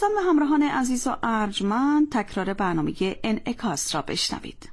دوستان و همراهان عزیز و ارجمند، تکرار برنامه انعکاس را بشنوید.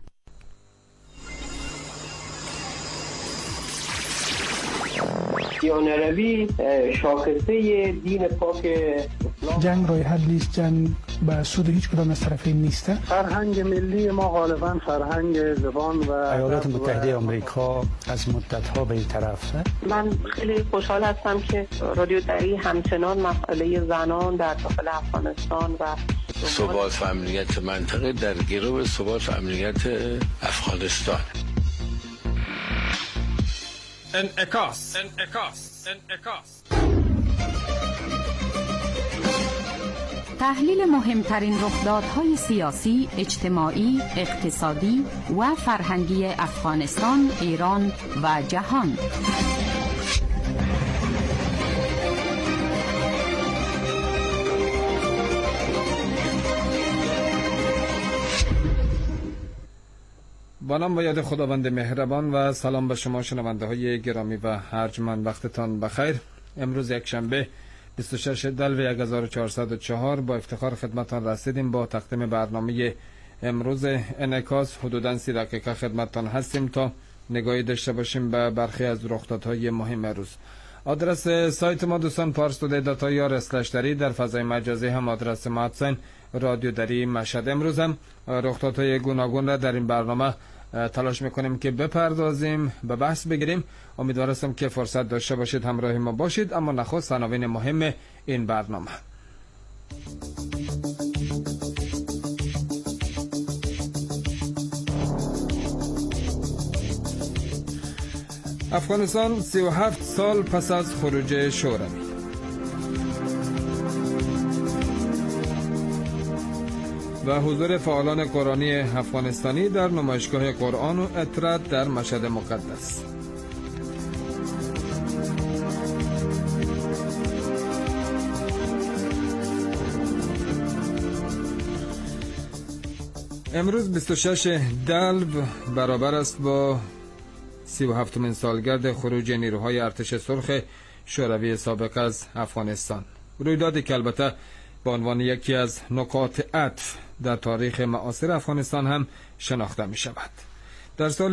دیانروی شاخصه دین پاک اسلام. جنگ راه حل نیست، جنگ به سود هیچ کدام از طرفین نیست. فرهنگ ملی ما غالبا فرهنگ زبان و ایالات متحده آمریکا از مدت‌ها به این طرف. من خیلی خوشحال هستم که رادیو دری همچنان مسئله زنان در داخل افغانستان و ثبات و امنیت منطقه در گرو ثبات و امنیت افغانستان. انعکاس. تحلیل مهمترین رخدادهای سیاسی، اجتماعی، اقتصادی و فرهنگی افغانستان، ایران و جهان. با نام و یاد خداوند مهربان و سلام به شما شنونده های گرامی و ارجمند، وقتتان بخیر. امروز یک شنبه 26 دلو 1404 با افتخار خدمتان رسیدیم. با تقدیم برنامه امروز انعکاس حدوداً 30 دقیقه خدمتان هستیم تا نگاهی داشته باشیم به برخی از رخدادهای مهم روز. آدرس سایت ما دوستان parstoday.ir/dari، در فضای مجازی هم آدرس ما هستن رادیو دری مشهد. امروز هم رخدادهای گوناگون را در این برنامه تلاش میکنیم که بپردازیم، به بحث بگیریم. امیدوارم که فرصت داشته باشید همراه ما باشید. اما نخست عناوین مهم این برنامه. افغانستان 37 سال پس از خروج شوروی. و حضور فعالان قرآنی افغانستانی در نمایشگاه قرآن و عطرت در مشهد مقدس. امروز 26 دلو برابر است با 37مین سالگرد خروج نیروهای ارتش سرخ شوروی سابق از افغانستان. رویدادی که البته به عنوان یکی از نقاط عطف در تاریخ معاصر افغانستان هم شناخته می شود. در سال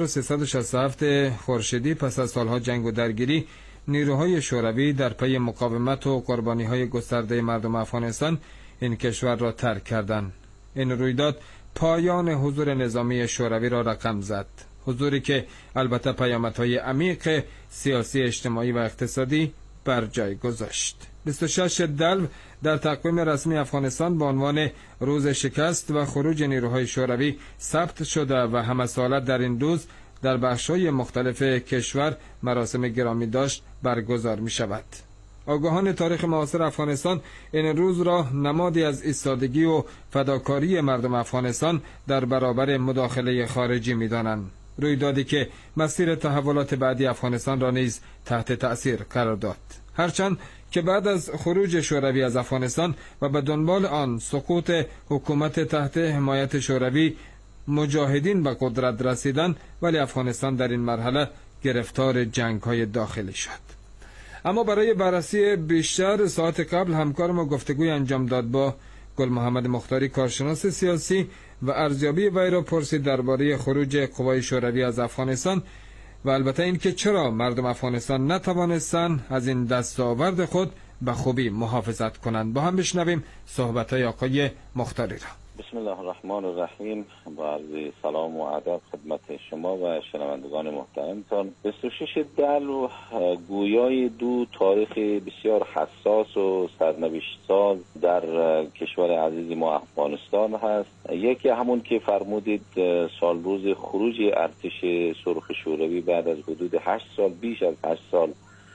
1367 خورشیدی، پس از سالها جنگ و درگیری، نیروهای شوروی در پی مقاومت و قربانی‌های گسترده مردم افغانستان این کشور را ترک کردند. این رویداد پایان حضور نظامی شوروی را رقم زد. حضوری که البته پیامدهای عمیق سیاسی، اجتماعی و اقتصادی بر جای گذاشت. 26 دلو در تقویم رسمی افغانستان به عنوان روز شکست و خروج نیروهای شوروی ثبت شده و همه ساله در این روز در بخش‌های مختلف کشور مراسم گرامی داشت برگزار می شود. آگاهان تاریخ معاصر افغانستان این روز را نمادی از ایستادگی و فداکاری مردم افغانستان در برابر مداخله خارجی می دانند. رویدادی که مسیر تحولات بعدی افغانستان را نیز تحت تأثیر قرار داد. هرچند که بعد از خروج شوروی از افغانستان و به دنبال آن سقوط حکومت تحت حمایت شوروی مجاهدین به قدرت رسیدند، ولی افغانستان در این مرحله گرفتار جنگ‌های داخلی شد. اما برای بررسی بیشتر ساعت قبل همکار ما گفتگوی انجام داد با گل محمد مختاری، کارشناس سیاسی، و ارزیابی وی را پرسید درباره خروج قوای شوروی از افغانستان و البته این که چرا مردم افغانستان نتوانستند از این دستاورد خود به خوبی محافظت کنند. با هم بشنویم صحبت‌های آقای مختاری را. بسم الله الرحمن الرحیم. با عرض سلام و ادب خدمت شما و شنوندگان محترمتان. 26 دلو گویای دو تاریخ بسیار حساس و سرنوشت ساز در کشور عزیز ما افغانستان هست. یکی همون که فرمودید سال روز خروج ارتش سرخ شوروی بعد از حدود 8 سال، بیش از 8 سال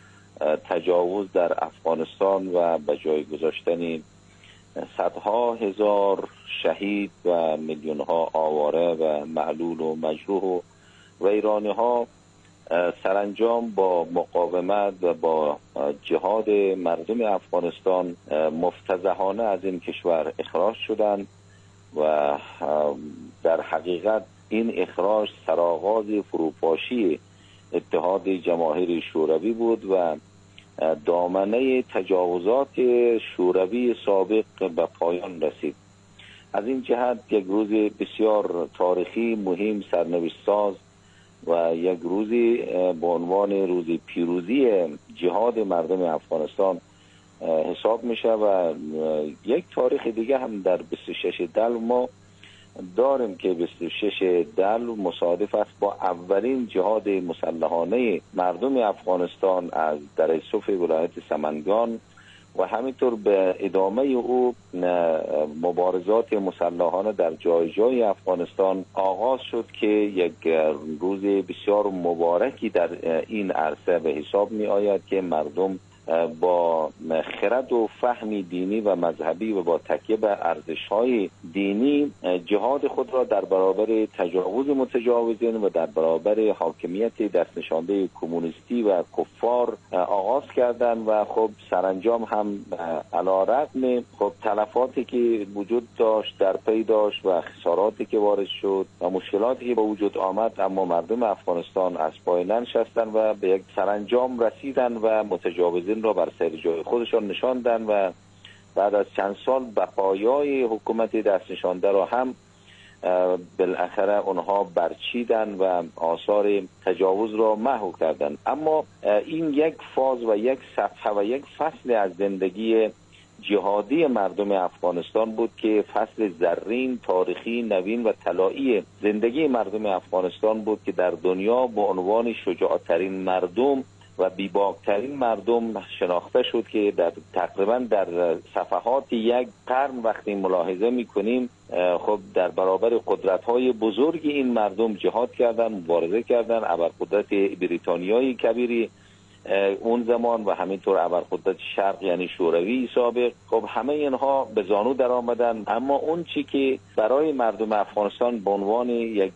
تجاوز در افغانستان و به جای گذاشتن صدها هزار شهید و میلیون‌ها آواره و معلول و مجروح و ویرانی‌ها سرانجام با مقاومت و با جهاد مردم افغانستان مفتضحانه از این کشور اخراج شدند و در حقیقت این اخراج سرآغاز فروپاشی اتحاد جماهیر شوروی بود و دامنه تجاوزات شوروی سابق به پایان رسید. از این جهت یک روز بسیار تاریخی، مهم، سرنوشت ساز و یک روزی به عنوان روز پیروزی جهاد مردم افغانستان حساب میشه و یک تاریخ دیگه هم در 26 دلو ما داریم که 26 دلو مصادف است با اولین جهاد مسلحانه مردم افغانستان از در صف ولایت سمنگان و همینطور به ادامه او مبارزات مسلحانه در جای جای افغانستان آغاز شد که یک روز بسیار مبارکی در این عرصه به حساب می آید که مردم با خرد و فهم دینی و مذهبی و با تکیه به ارزش‌های دینی جهاد خود را در برابر تجاوز متجاوزین و در برابر حاکمیت دست نشانده کمونیستی و کفار آغاز کردند و خب سرانجام هم علی‌رغم خب تلفاتی که وجود داشت در پی داشت و خساراتی که وارد شد و مشکلاتی که به وجود آمد، اما مردم افغانستان از پای ننشستند و به یک سرانجام رسیدند و متجاوزین را بر سر جای خودشان نشاندن و بعد از چند سال بقایای حکومت دست نشانده را هم بالاخره اونها برچیدن و آثار تجاوز را محو کردند. اما این یک فاز و یک صفحه و یک فصل از زندگی جهادی مردم افغانستان بود که فصل زرین، تاریخی، نوین و طلایی زندگی مردم افغانستان بود که در دنیا به عنوان شجاعترین مردم و بیباکترین مردم شناخته شد که در تقریبا در صفحات یک قرن وقتی ملاحظه میکنیم خب در برابر قدرت‌های بزرگ این مردم جهاد کردن، مبارزه کردن، ابرقدرت بریتانیایی کبیری اون زمان و همینطور ابرقدرت شرق یعنی شوروی سابق، خب همه اینها به زانو در آمدن. اما اون چی که برای مردم افغانستان به عنوان یک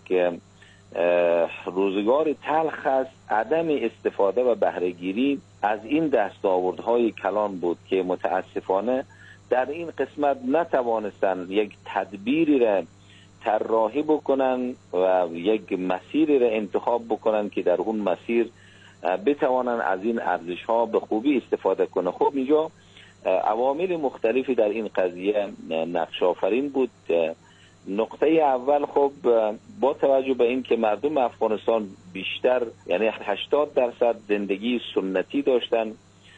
روزگار تلخ است، عدم استفاده و بهره‌گیری از این دستاوردهای کلان بود که متاسفانه در این قسمت نتوانستند یک تدبیری را طراحی بکنن و یک مسیری را انتخاب بکنن که در اون مسیر بتوانن از این ارزش‌ها به خوبی استفاده کنه. خب اینجا عوامل مختلفی در این قضیه نقش آفرین بود. نقطه اول خب با توجه به این که مردم افغانستان بیشتر یعنی 80% زندگی سنتی داشتن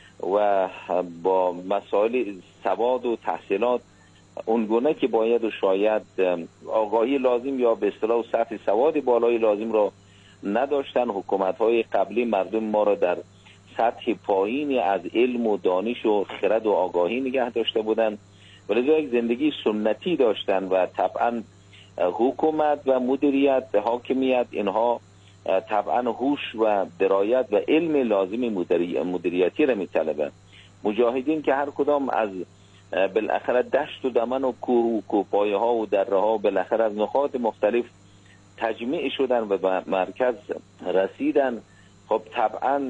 و با مسائل سواد و تحصیلات اونگونه که باید و شاید آگاهی لازم یا به اصطلاح سطح سواد بالای لازم را نداشتن، حکومت‌های قبلی مردم ما را در سطح پایینی از علم و دانش و خرد و آگاهی نگه داشته بودند، ولذا یک زندگی سنتی داشتن و طبعا حکومت و مدیریت حاکمیت اینها طبعا هوش و درایت و علم لازم مدیریتی را می‌طلبند. مجاهدین که هر کدام از بالاخره دشت و دمن و کوه و کوپایه ها و دره ها بالاخره از نقاط مختلف تجمیع شدن و به مرکز رسیدن، خب طبعا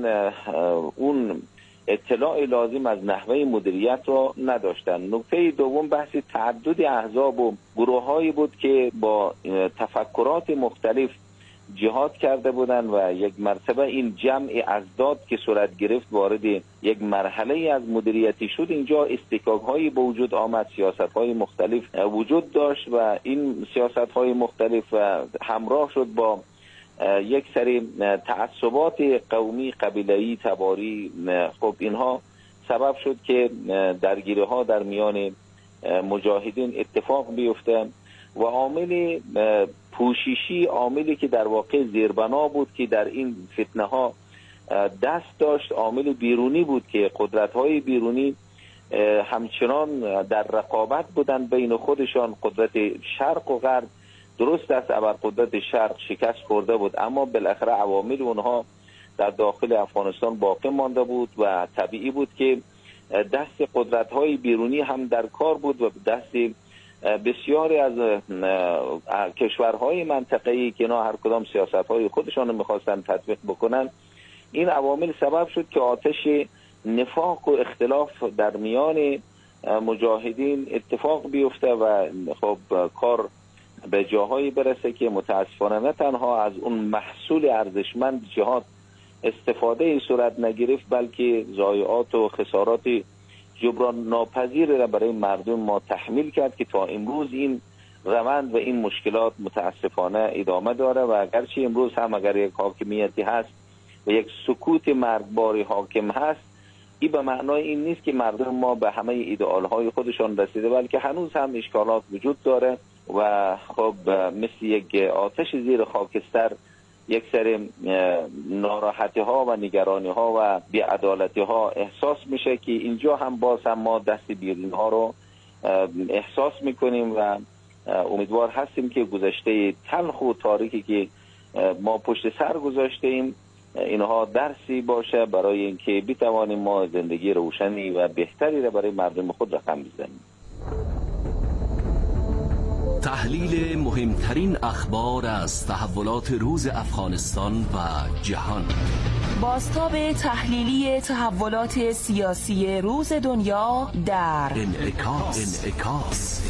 اون اطلاع لازم از نحوه مدیریت را نداشتن. نکته دوم بحث تعدد احزاب و گروه‌هایی بود که با تفکرات مختلف جهاد کرده بودند و یک مرتبه این جمع ازداد که صورت گرفت وارد یک مرحله از مدیریتی شد. اینجا استکاک‌هایی به وجود آمد، سیاست‌های مختلف وجود داشت و این سیاست‌های مختلف همراه شد با یک سری تعصبات قومی، قبیله‌ای، تباری. خب اینها سبب شد که درگیری‌ها در میان مجاهدین اتفاق بیفته و عامل پوششی، عاملی که در واقع زیربنا بود که در این فتنه ها دست داشت، عامل بیرونی بود که قدرت‌های بیرونی همچنان در رقابت بودند بین خودشان. قدرت شرق و غرب درست است ابرقدرت شرق شکست خورده بود، اما بالاخره عوامل اونها در داخل افغانستان باقی مانده بود و طبیعی بود که دست قدرت‌های بیرونی هم در کار بود و دست بسیاری از کشورهای منطقه‌ای که اینا هر کدام سیاست‌های خودشان رو می‌خواستن تطبیق بکنن. این عوامل سبب شد که آتش نفاق و اختلاف در میان مجاهدین اتفاق بیفته و خب کار به جاهایی برسه که متاسفانه نه تنها از اون محصول ارزشمند جهاد استفاده این صورت نگرفت، بلکه ضایعات و خسارات جبران ناپذیر را برای مردم ما تحمیل کرد که تا امروز این روند و این مشکلات متاسفانه ادامه داره. و اگرچه امروز هم اگر یک حاکمیتی هست و یک سکوت مرگباری حاکم هست، این به معنای این نیست که مردم ما به همه ایدئالهای خودشان رسیده، بلکه هنوز هم اشکالات وجود داره و خب مثل یک آتش زیر خاکستر یک سری ناراحتی ها و نگرانی ها و بی‌عدالتی ها احساس میشه که اینجا هم باز هم ما دست بیرون ها رو احساس میکنیم و امیدوار هستیم که گذشته تلخ و تاریکی که ما پشت سر گذاشتیم اینها درسی باشه برای اینکه بتوانیم ما زندگی روشنی و بهتری را برای مردم خود رقم بزنیم. تحلیل مهمترین اخبار از تحولات روز افغانستان و جهان. بازتاب تحلیلی تحولات سیاسی روز دنیا در انعکاس.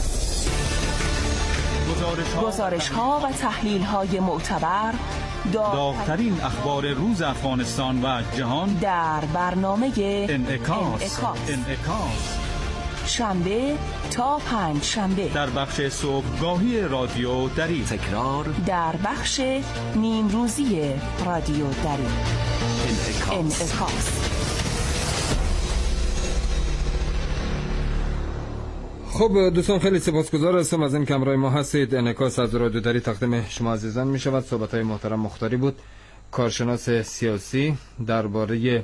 گزارش‌ها و تحلیل‌های معتبر، داغ‌ترین اخبار روز افغانستان و جهان در برنامه انعکاس. شنبه تا پنج شنبه در بخش صبحگاهی رادیو دری، تکرار در بخش نیم روزی رادیو دری. انعکاس. خب دوستان، خیلی سپاسگزار هستم از این که همراه ما هستید. انعکاس از رادیو دری تقدیم شما عزیزان می شود. صحبت‌های محترم مختاری بود، کارشناس سیاسی، درباره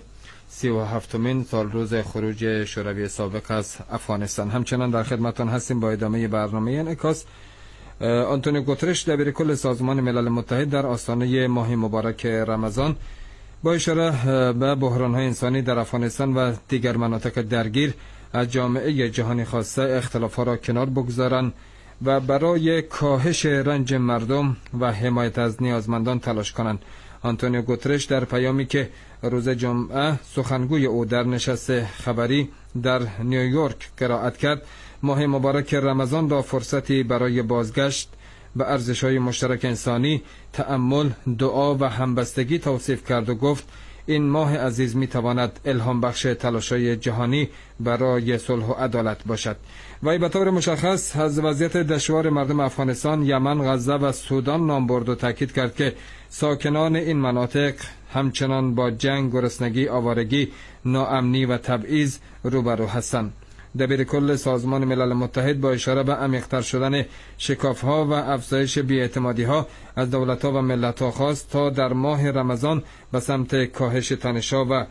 37مین سال روز خروج شوروی سابق از افغانستان. همچنان در خدمتتان هستیم با ادامه برنامه انعکاس. آنتونیو گوترش دبیرکل سازمان ملل متحد در آستانه ماه مبارک رمضان با اشاره به بحران‌های انسانی در افغانستان و دیگر مناطق درگیر از جامعه جهانی خواسته اختلاف‌ها را کنار بگذارند و برای کاهش رنج مردم و حمایت از نیازمندان تلاش کنند. آنتونیو گوترش در پیامی که روز جمعه سخنگوی او در نشست خبری در نیویورک قرائت کرد، ماه مبارک رمضان را فرصتی برای بازگشت به ارزش‌های مشترک انسانی، تأمل، دعا و همبستگی توصیف کرد و گفت این ماه عزیز می‌تواند الهام بخش تلاش‌های جهانی برای صلح و عدالت باشد. و به طور مشخص از وضعیت دشوار مردم افغانستان، یمن، غزه و سودان نام برد و تاکید کرد که ساکنان این مناطق همچنان با جنگ، گرسنگی، آوارگی، ناامنی و تبعیض روبرو هستند. دبیرکل سازمان ملل متحد با اشاره به عمیق‌تر شدن شکاف‌ها و افزایش بی‌اعتمادی‌ها از دولت‌ها و ملت‌ها خواست تا در ماه رمضان به سمت کاهش تنش‌ها و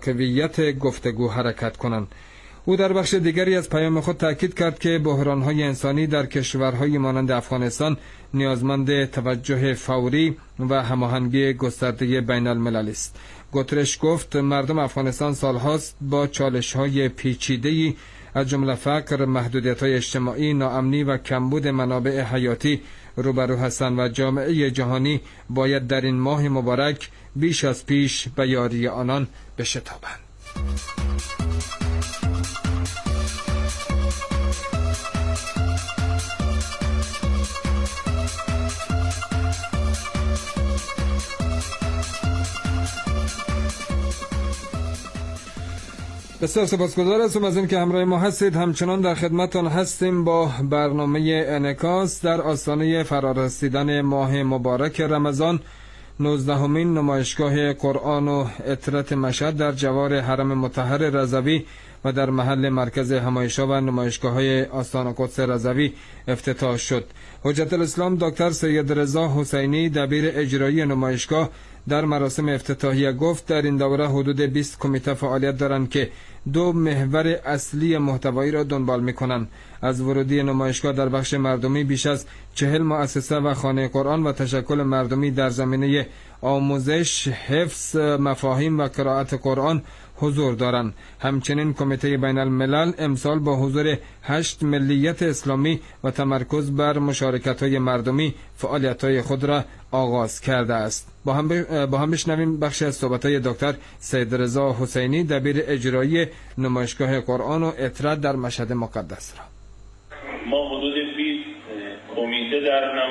تقویت گفتگو حرکت کنند. او در بخش دیگری از پیام خود تاکید کرد که بحران‌های انسانی در کشورهای مانند افغانستان نیازمند توجه فوری و هماهنگی گسترده بین‌المللی است. گوترش گفت مردم افغانستان سالهاست با چالش‌های پیچیده‌ای از جمله فقر، محدودیت‌های اجتماعی، ناامنی و کمبود منابع حیاتی روبرو هستند و جامعه جهانی باید در این ماه مبارک بیش از پیش به یاری آنان بشتابند. بسیار سپاسگزار هستم از این که همراه ما هستید. همچنان در خدمتتان هستیم با برنامه انعکاس در آستانه فرارسیدن ماه مبارک رمضان. 19مین نمایشگاه قرآن و عطرت مشهد در جوار حرم مطهر رضوی و در محل مرکز همایش‌ها و نمایشگاه‌های آستان قدس رضوی افتتاح شد. حجت الاسلام دکتر سید رضا حسینی دبیر اجرایی نمایشگاه در مراسم افتتاحیه گفت در این دوره حدود 20 کمیته فعالیت دارند که 2 محور اصلی محتوایی را دنبال می‌کنند. از ورودی نمایشگاه در بخش مردمی بیش از 40 مؤسسه و خانه قرآن و تشکل مردمی در زمینه آموزش، حفظ مفاهیم و قرائت قرآن حضور دارند. همچنین کمیته بین الملل امسال با حضور 8 ملیت اسلامی و تمرکز بر مشارکت‌های مردمی فعالیت‌های خود را آغاز کرده است. با هم بشنویم بخش از صحبت‌های دکتر سید رضا حسینی دبیر اجرایی نمایشگاه قرآن و عطرت در مشهد مقدس را. ما حدود 20 کمیته در نمایشگاه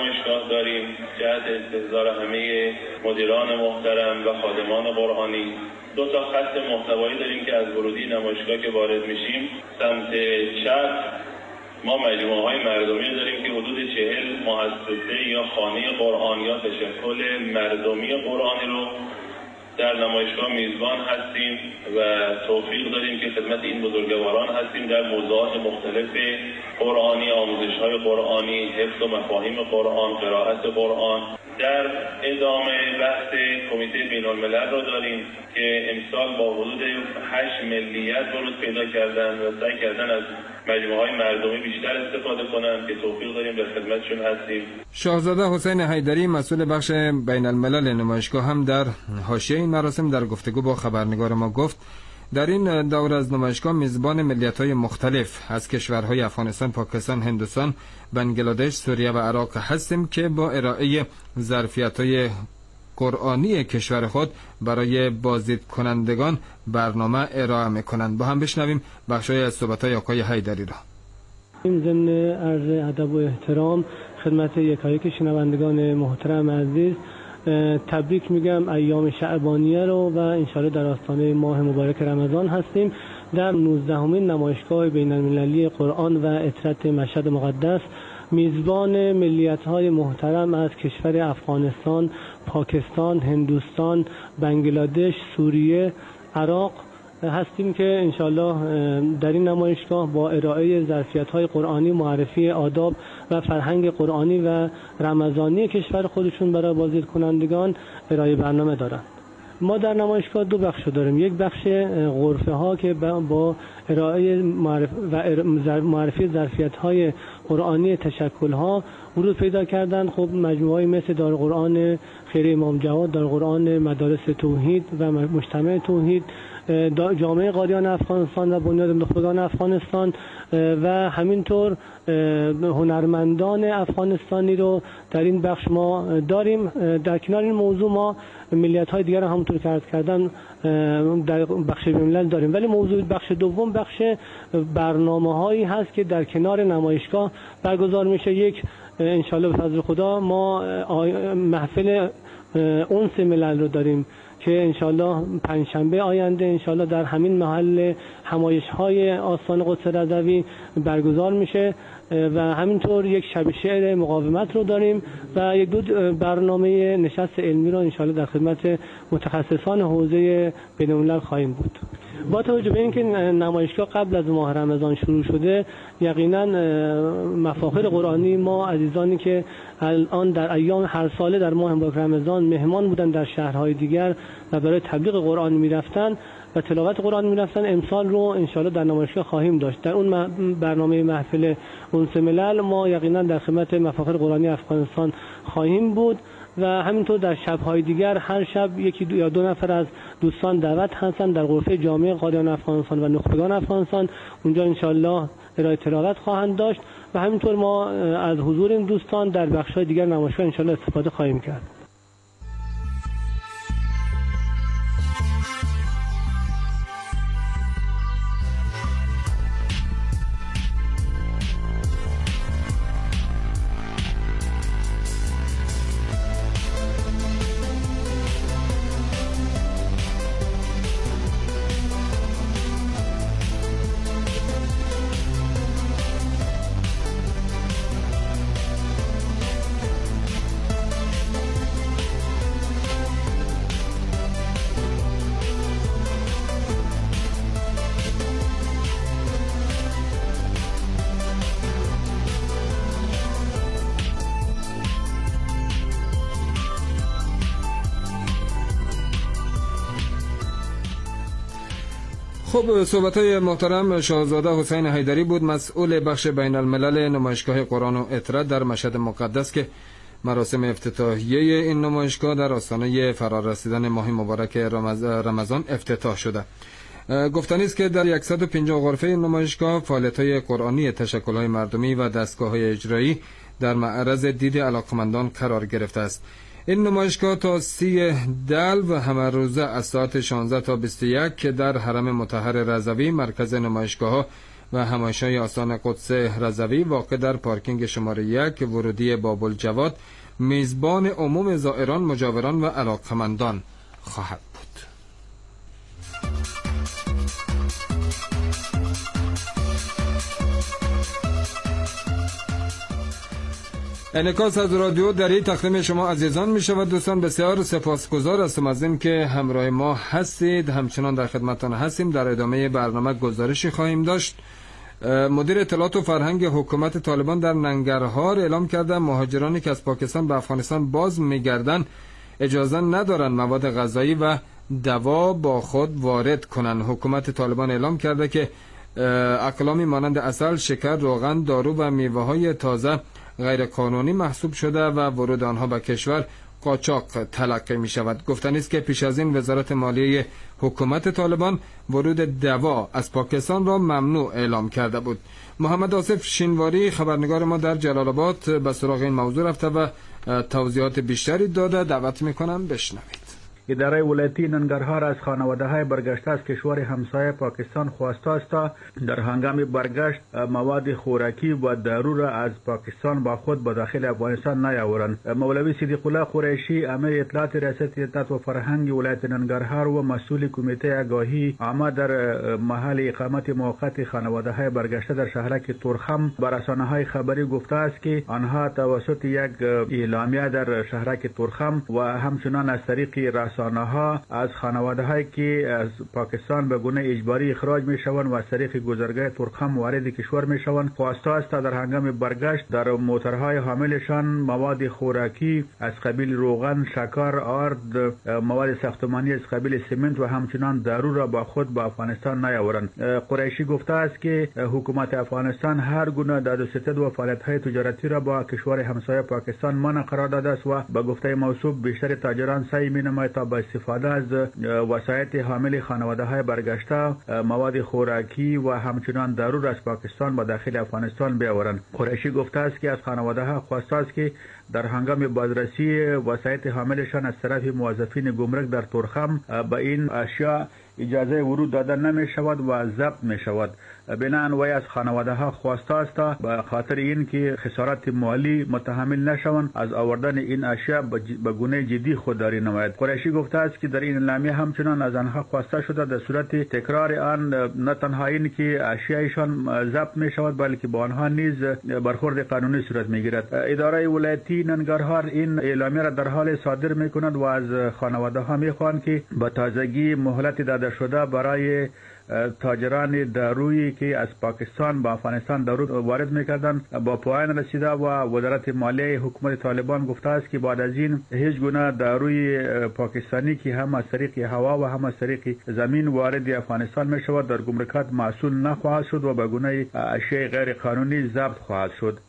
داریم جهت استحضار همه مدیران محترم و خادمان قرآنی. 2 تا خط محتوایی داریم که از ورودی نمایشگاه که وارد میشیم سمت چپ ما مجموعه‌های مردمی داریم که حدود 40 مؤسسه یا خانه قرآن یا تشکل مردمی قرآنی رو در نمایشگاه میزبان هستیم و توفیق داریم که خدمت این بزرگواران هستیم در موضوعات مختلف قرآنی، آموزش‌های قرآنی، حفظ و مفاهیم قرآن، قرائت قرآن. در ادامه بحث کمیته بین‌الملل رو داریم که امسال با حدود 8 ملیت ورود پیدا کردن و سعی کردن از مجموعه‌های مردمی بیشتر استفاده کنند که توفیق داریم در خدمتشون هستیم. شاهزاده حسین حیدری مسئول بخش بین الملل نمایشگاه هم در حاشیه این مراسم در گفتگو با خبرنگار ما گفت در این دور از نمایشگاه میزبان ملیت‌های مختلف از کشورهای افغانستان، پاکستان، هندوستان، بنگلادش، سوریه و عراق هستیم که با ارائه ظرفیت‌های قرآنی کشور خود برای بازدید کنندگان برنامه ارائه می‌کنند. با هم بشنویم بخشای از صحبت‌های آقای حیدری را. این ضمن عرض ادب و احترام خدمت یکایک شنوندگان محترم عزیز تبریک میگم ایام شعبانیه رو و انشاءالله در آستانه ماه مبارک رمضان هستیم. در 19مین نمایشگاه بین المللی قرآن و عطرت مشهد مقدس میزبان ملیت‌های محترم از کشور افغانستان، پاکستان، هندوستان، بنگلادش، سوریه، عراق هستیم که انشالله در این نمایشگاه با ارائه ظرفیت‌های قرآنی، معرفی آداب و فرهنگ قرآنی و رمضانی کشور خودشون برای بازدید کنندگان ارائه برنامه دارند. ما در نمایشگاه 2 بخش داریم. یک بخش غرفه ها که با ارائه معرفی ظرفیت‌های قرآنی تشکل ها ورود پیدا کردن. خب مجموعه‌ای مثل دارالقرآن خیر امام جواد، دارالقرآن مدارس توحید و مجتمع توحید، جامعه قاریان افغانستان و بنیاد نخبگان افغانستان و همینطور هنرمندان افغانستانی رو در این بخش ما داریم. در کنار این موضوع ما ملیت‌های دیگر هم همونطور که عرض کردم در بخش ملل داریم، ولی موضوع بخش دوم بخش برنامه‌هایی هست که در کنار نمایشگاه برگزار میشه. یک انشالله به فضل خدا ما محفل انس ملل رو داریم که انشالله پنجشنبه آینده انشالله در همین محل همایش‌های آستان قدس رضوی برگزار میشه و همینطور یک شب شعر مقاومت رو داریم و یک 2 برنامه نشست علمی رو انشالله در خدمت متخصصان حوزه بین‌الملل خواهیم بود. با توجه به اینکه نمایشگاه قبل از ماه رمضان شروع شده، یقینا مفاخر قرآنی ما عزیزانی که الان در ایام هر ساله در ماه مبارک رمضان مهمان بودن در شهرهای دیگر و برای تبلیغ قرآن میرفتن و تلاوت قرآن میرفتن، امسال رو انشالله در نمایشگاه خواهیم داشت. در اون برنامه محفل انس ملل ما یقینا در خدمت مفاخر قرآنی افغانستان خواهیم بود و همینطور در شب‌های دیگر هر شب 1 یا 2 نفر از دوستان دعوت هستند در غرفه جامعه قاریان افغانستان و نخبگان افغانستان، اونجا انشالله ارائه تلاوت خواهند داشت و همینطور ما از حضور این دوستان در بخش‌های دیگر نمایشگاه انشالله استفاده خواهیم کرد. خب صحبت‌های محترم شاهزاده حسین حیدری بود، مسئول بخش بین الملل نمایشگاه قرآن و عطرت در مشهد مقدس که مراسم افتتاحیه این نمایشگاه در آستانه فرارسیدن ماه مبارک رمضان افتتاح شده. گفتنی است که در 150 غرفه نمایشگاه فعالیت‌های قرآنی تشکل‌های مردمی و دستگاه‌های اجرایی در معرض دید علاقمندان قرار گرفته است. این نمایشگاه تا 30 دلو همه روزه از ساعت 16 تا 21 که در حرم مطهر رضوی مرکز نمایشگاه‌ها و همایش‌های آستان قدس رضوی واقع در پارکینگ شماره 1 ورودی باب الجواد میزبان عموم زائران، مجاوران و علاقمندان خواهد بود. انعکاس از رادیو دری تقدیم شما عزیزان می شود. دوستان بسیار سپاسگزار هستم از این که همراه ما هستید. همچنان در خدمتتان هستیم. در ادامه برنامه گزارشی خواهیم داشت. مدیر اطلاعات و فرهنگ حکومت طالبان در ننگرهار اعلام کرده مهاجرانی که از پاکستان به افغانستان باز می‌گردند اجازه ندارند مواد غذایی و دوا با خود وارد کنند. حکومت طالبان اعلام کرده که اقلامی مانند عسل، شکر، روغن، دارو و میوه‌های تازه غیر قانونی محسوب شده و ورود آنها به کشور قاچاق تلقی می شود. گفتنی است که پیش از این وزارت مالیه حکومت طالبان ورود دوا از پاکستان را ممنوع اعلام کرده بود. محمد آصف شینواری خبرنگار ما در جلال آباد به سراغ این موضوع رفته و توضیحات بیشتری داده. دعوت می کنم بشنوید. اداره ولایتی ننگرهار از خانواده‌های برگشته از کشور همسایه پاکستان خواسته است در هنگام برگشت مواد خوراکی و دارو را از پاکستان با خود به داخل افغانستان نیاورند. مولوی صدیق الله قریشی امیر اطلاعات ریاست اطلاعات و فرهنگ ولایت ننگرهار و مسئول کمیته آگاهی عامه در محل اقامت موقت خانواده‌های برگشته در شهرک تورخم بر رسانه‌های خبری گفته است که آنها توسط یک اعلامیه در شهرک تورخم و همچنان از طریق رسانه‌ها از خانواده‌هایی که از پاکستان به گونه اجباری اخراج می‌شوند و از طریق گذرگاه تورخم وارد کشور می‌شوند خواسته است در هنگام برگشت در موترهای حاملشان مواد خوراکی از قبیل روغن، شکر، آرد، مواد ساختمانی از قبیل سمنت و همچنان دارو را با خود به افغانستان نیاورند. قریشی گفته است که حکومت افغانستان هر گونه داد و ستد و فعالیت‌های تجارتی را با کشور همسایه پاکستان منع قرار داده است و به گفته موصوف بیشتر تاجران سعی می‌نمایند تا با استفاده از وسایط حامل خانواده‌های برگشته مواد خوراکی و همچنان دارو را از پاکستان به داخل افغانستان بیاورند. قریشی گفته است که از خانواده‌ها خواسته است که در هنگام بازرسی وسایط حاملشان از طرف موظفین گمرک در تورخم به این اشیاء اجازه ورود داده نمی شود و ضبط می شود. بنابراین وی از خانواده ها خواسته است به خاطر این که خسارت مالی متحمل نشوند از آوردن این اشیاء به گونه جدی خودداری نماید. قریشی گفته است که در این اعلامیه همچنان از آنها خواسته شده در صورت تکرار آن نه تنها این که اشیایشان ضبط می شود بلکه با آنها نیز برخورد قانونی صورت می گیرد. اداره ولایتی ننگرهار این اعلامیه را در حال صادر می کند و از خانواده ها می خواهند که به تازگی مهلت داده شده برای تاجران دارویی که از پاکستان به افغانستان دارو وارد می‌کردند با پایان رسیده و وزارت مالیه حکومت طالبان گفته است که بعد از این هیچ گونه داروی پاکستانی که هم از طریق هوا و هم از طریق زمین وارد افغانستان می‌شود در گمرکات محصول نخواهد شد و به گونه اشیاء غیر قانونی ضبط خواهد شد.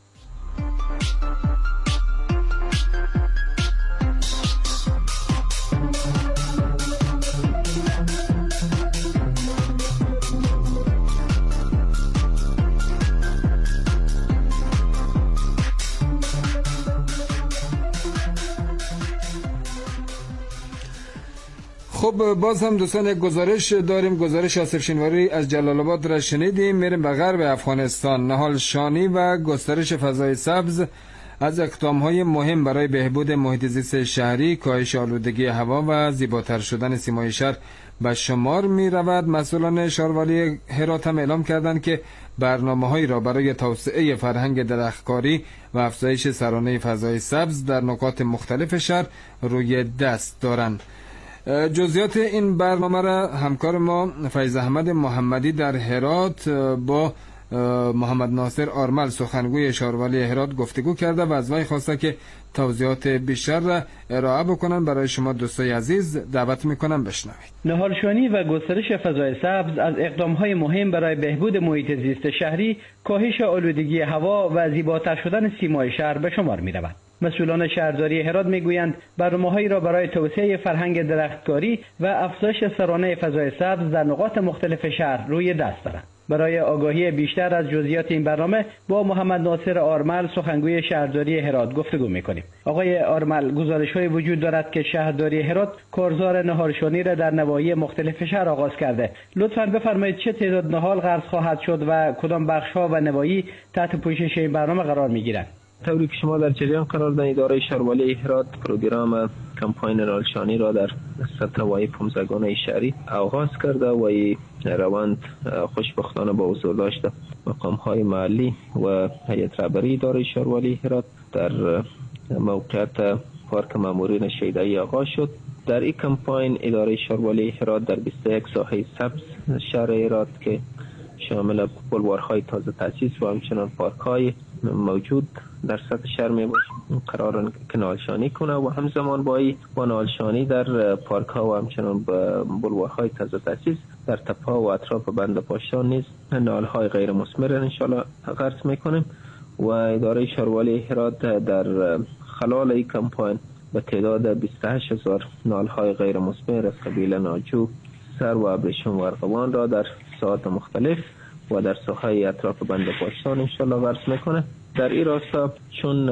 خب باز هم دوستان یک گزارش داریم. گزارش آصف شینواری از جلال آباد را شنیدیم. میریم به غرب افغانستان. نهال شانی و گسترش فضای سبز از اقدام‌های مهم برای بهبود محیط زیست شهری، کاهش آلودگی هوا و زیباتر شدن سیمای شهر به شمار می‌رود. مسئولان شهرواری هرات هم اعلام کردند که برنامه‌هایی را برای توسعه فرهنگ درختکاری و افزایش سرانه فضای سبز در نقاط مختلف شهر روی دست دارند. جزئیات این برنامه را همکار ما فیض احمد محمدی در هرات با محمد ناصر آرمل سخنگوی شهرواری هرات گفتگو کرده و از وی خواسته که توضیحات بیشتر را ارائه بکنن. برای شما دوستای عزیز دعوت میکنم بشنوید. نهالشانی و گسترش فضای سبز از اقدامهای مهم برای بهبود محیط زیست شهری، کاهش آلودگی هوا و زیباتر شدن سیمای شهر به شمار می‌رود. مسئولان شهرداری هرات میگویند برنامه‌هایی را برای توسعه فرهنگ درختکاری و افزایش سرانه فضای سبز در نقاط مختلف شهر روی دست دارند. برای آگاهی بیشتر از جزئیات این برنامه با محمد ناصر آرمل سخنگوی شهرداری هرات گفتگو می‌کنیم. آقای آرمل، گزارش‌های وجود دارد که شهرداری هرات کارزار نهالشانی را در نواحی مختلف شهر آغاز کرده. لطفاً بفرمایید چه تعداد نهال قرض خواهد شد و کدام بخش‌ها و نواحی تحت پوشش این برنامه قرار می‌گیرند؟ طوری که شما در جریان قرار دادید، اداره شهرولی هرات پروگرام کمپاین نالشانی را در سطح وای 15 گانه شهری آغاز کرده و این روند خوشبختانه با حضور داشته مقام‌های محلی و هیئت رهبری اداره شهرولی هرات در موقعیت پارک مامورین شیدایی آغاز شد. در این کمپاین اداره شهرولی هرات در 21 ساحه سبز شهر هرات که شامل بلوارهای تازه تأسیس و همچنان پارک‌های موجود در سطح شهر میباشه قرار که نالشانی کنه و همزمان با نالشانی در پارک‌ها و همچنان بلوارهای تازه تأسیس در تپه‌ها و اطراف بند پاشان نیز نالهای غیر مثمر انشالله غرس میکنیم و اداره شهرولی هرات در خلال این کمپاین به تعداد 28000 نالهای غیر مثمر از قبیل ناجو، سر و ابریشم و ارغوان را در ساعات مختلف و در ساحه اطراف بند پاشان انشالله غرس میکنه. در این راستا چون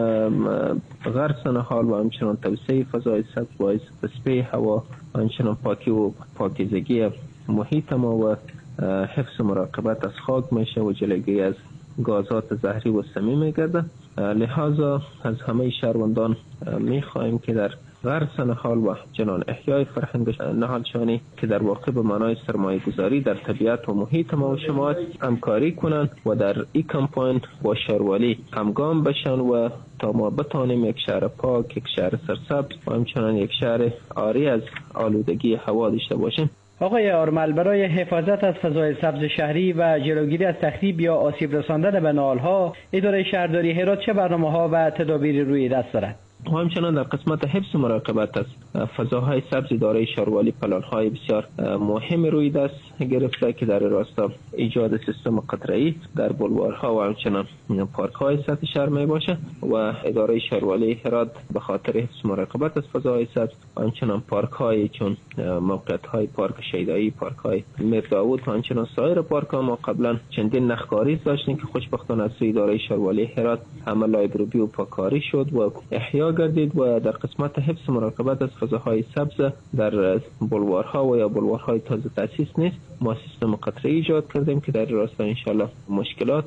غرس نهال و همچنان توسعه فضای سبز باعث تصفیه هوا و همچنان پاکی و پاکیزگی محیط ما و حفظ مراقبت از خاک میشه و جلوگیری از گازات زهری و سمی میگرده، لحاظا از همه شهروندان میخواهیم که در غرس نهال و همچنان احیای فرهنگ نهالشانی که در واقع به معنای سرمایه گذاری در طبیعت و محیط ما و شما همکاری کنند و در این کمپاین با شهرولی همگام بشن و تا ما بتانیم یک شهر پاک، یک شهر سرسبز و همچنان یک شهر عاری از آلودگی هوا داشته باشیم. آقای آرمل، برای حفاظت از فضای سبز شهری و جلوگیری از تخریب یا آسیب رساندن به نالها، اداره شهرداری هرات چه برنامه‌ها و تدابیری روی دست دارد؟ و همچنان در قسمت حفظ مراقبت از فضاهای سبز اداره شهرولی پلان‌های بسیار مهم روی دست گرفته که در راستا ایجاد سیستم قطره‌ای در بلوارها و همچنان پارک‌های سطح شهر می باشه و اداره شهرولی هرات به خاطر حفظ مراقبت از فضاهای سبز و همچنان پارک‌های چون موقعیت‌های پارک شیدایی، پارک‌های میر داوود و همچنان سایر پارک‌ها ما قبلا چندین نخکاری داشتیم که خوشبختانه از اداره شهرولی هرات همه لایبروبی و پاکاری شد و احیا گردید و در قسمت حفظ مراقبت از فضاهای سبز در بلوارها و یا بلوارهای تازه تأسیس نیست ما سیستم قطره‌ای ایجاد کردیم که در راستا انشالله مشکلات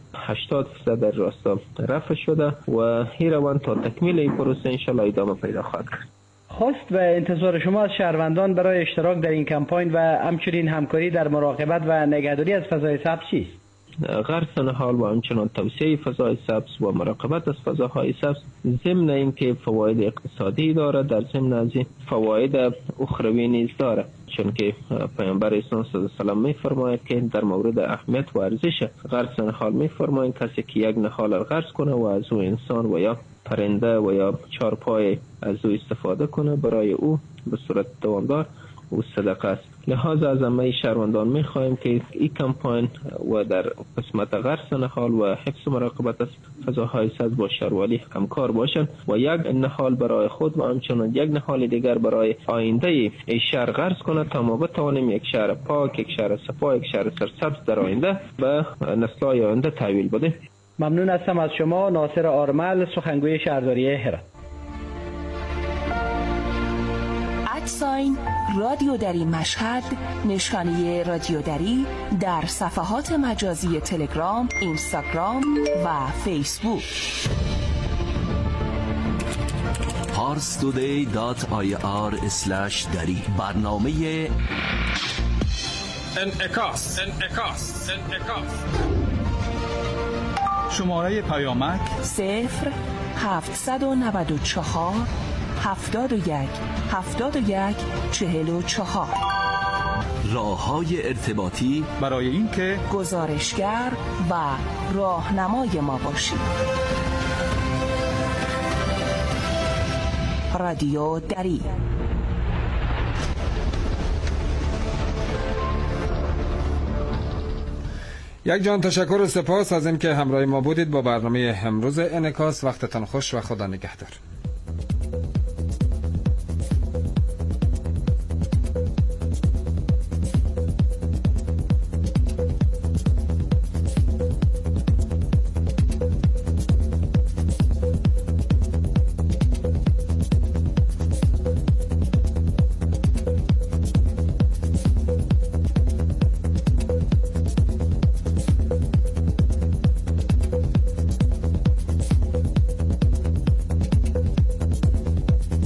80% در راستا رفع شده و این روند تا تکمیل این پروسه انشالله ادامه پیدا خواهد کرد. خواست و انتظار شما از شهروندان برای اشتراک در این کمپاین و همچنین همکاری در مراقبت و نگهداری از فضای سبز چیست؟ غرس نهال و همچنان توسعه فضای سبز و مراقبت از فضاهای سبز ضمن اینکه فواید اقتصادی داره، در ضمن از این فواید اخروی نیز داره، چون که پیامبر اسلام صلی الله علیه و آله می‌فرماید که در مورد اهمیت و ارزش غرس نهال می‌فرمایند کسی که یک نهال را غرس کنه و از او انسان و یا پرنده و یا چارپای از او استفاده کنه برای او به صورت دوامدار و صدقه است. لحاظا از همه شهروندان می‌خواهیم که این کمپاین و در قسمت غرس نهال و حفظ مراقبت از فضاهای سبز با شهرولی همکار باشند و یک نهال برای خود و همچنان یک نهال دیگر برای آینده این شهر غرس کنه تا ما بتوانیم یک شهر پاک، یک شهر صفا، یک شهر سرسبز در آینده به نسل‌های آینده تحویل بدیم. ممنون هستم از شما ناصر آرمل، سخنگوی شهرداری هرات. ادساین رادیو دری مشهد، نشانی رادیو دری در صفحات مجازی تلگرام، اینستاگرام و فیسبوک. parstoday.ir/dari برنامه انعکاس. شماره پیامک 0794 71 44. راه‌های ارتباطی برای اینکه گزارشگر و راهنمای ما باشید. رادیو دری. یک جان تشکر و سپاس از اینکه همراه ما بودید با برنامه امروز انعکاس. وقتتان خوش و خدا نگهدار.